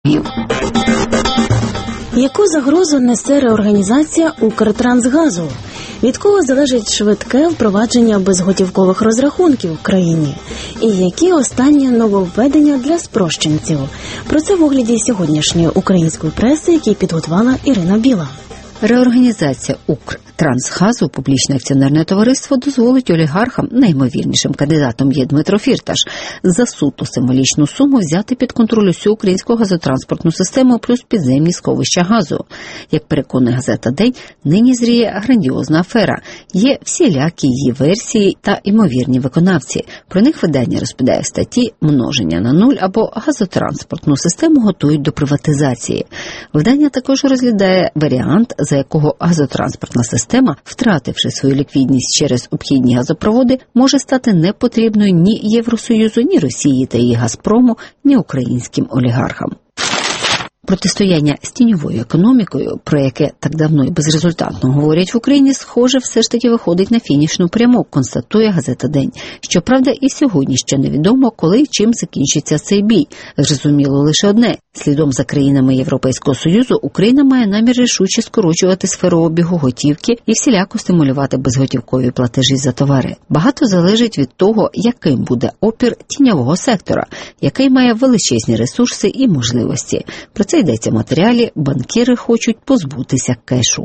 Яку загрозу несе реорганізація Укртрансгазу? Від кого залежить швидке впровадження безготівкових розрахунків в країні? І які останні нововведення для спрощенців? Про це в огляді сьогоднішньої української преси, який підготувала Ірина Біла. Реорганізація Укртрансгазу, публічне акціонерне товариство, дозволить олігархам, найімовірнішим кандидатом є Дмитро Фірташ, за суто символічну суму взяти під контроль усю українську газотранспортну систему плюс підземні сховища газу. Як переконує газета «День», нині зріє грандіозна афера. Є всілякі її версії та імовірні виконавці. Про них видання розповідає в статті «Множення на нуль» або «Газотранспортну систему готують до приватизації». Видання також розглядає варіант, за якого газотранспортна система, втративши свою ліквідність через обхідні газопроводи, може стати непотрібною ні Євросоюзу, ні Росії та її Газпрому, ні українським олігархам. Протистояння з тіньовою економікою, про яке так давно і безрезультатно говорять в Україні, схоже, все ж таки виходить на фінішну пряму, констатує газета «День». Щоправда, і сьогодні ще невідомо, коли і чим закінчиться цей бій. Зрозуміло лише одне – слідом за країнами Європейського Союзу Україна має намір рішуче скорочувати сферу обігу готівки і всіляко стимулювати безготівкові платежі за товари. Багато залежить від того, яким буде опір тіньового сектора, який має величезні ресурси і можливості. Про це йдеться в матеріалі «Банкіри хочуть позбутися кешу».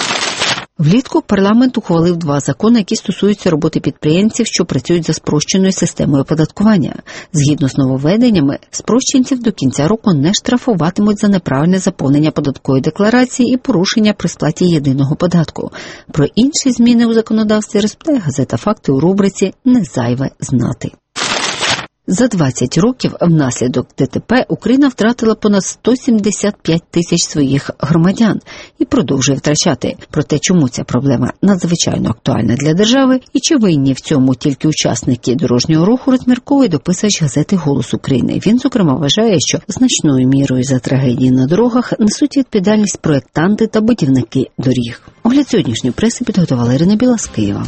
Влітку парламент ухвалив 2 закони, які стосуються роботи підприємців, що працюють за спрощеною системою оподаткування. Згідно з нововведеннями, спрощенців до кінця року не штрафуватимуть за неправильне заповнення податкової декларації і порушення при сплаті єдиного податку. Про інші зміни у законодавстві розповідає газета «Факти» у рубриці «Не зайве знати». За 20 років внаслідок ДТП Україна втратила понад 175 тисяч своїх громадян і продовжує втрачати. Проте, чому ця проблема надзвичайно актуальна для держави і чи винні в цьому тільки учасники дорожнього руху, розмірковує дописач газети «Голос України». Він, зокрема, вважає, що значною мірою за трагедії на дорогах несуть відповідальність проєктанти та будівники доріг. Огляд сьогоднішньої преси підготувала Ірина Біла з Києва.